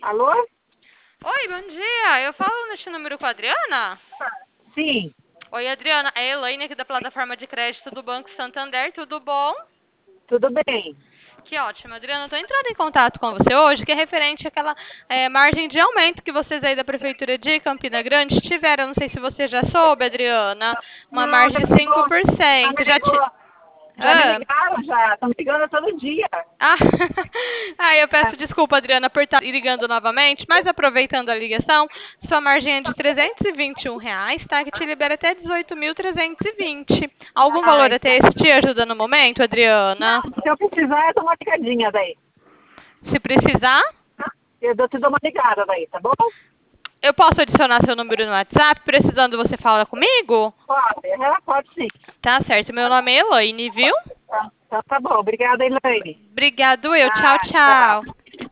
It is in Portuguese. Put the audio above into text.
Alô? Oi, bom dia. Eu falo neste número com a Adriana? Sim, Oi, Adriana. É a Elaine aqui da plataforma de crédito do Banco Santander. Tudo bom? tudo bem. Que ótimo, Adriana. Estou entrando em contato com você hoje, que é referente àquela margem de aumento que vocês aí da Prefeitura de Campina Grande tiveram. Não sei se você já soube, Adriana. Uma Não, margem já de me cinco ligou, por já me cento. ligou, já me Ah, ligaram, já. Estão me ligando todo dia. Ah, eu Ah, peço desculpa, Adriana, por estar ligando novamente, mas aproveitando a ligação, sua margem é de R$ 321, tá? Que te libera até 18.320. Algum valor até então. esse te ajuda no momento, Adriana? Não, se eu precisar, eu dou uma ligadinha daí. Se precisar, Te dou uma ligada daí, tá bom? eu posso adicionar seu número no WhatsApp. Precisando, você fala comigo? Pode sim. Tá certo, meu nome é Elaine, viu? Então tá bom. Obrigada, Elaine. Obrigado, eu. Tchau, Ah, tchau. tchau.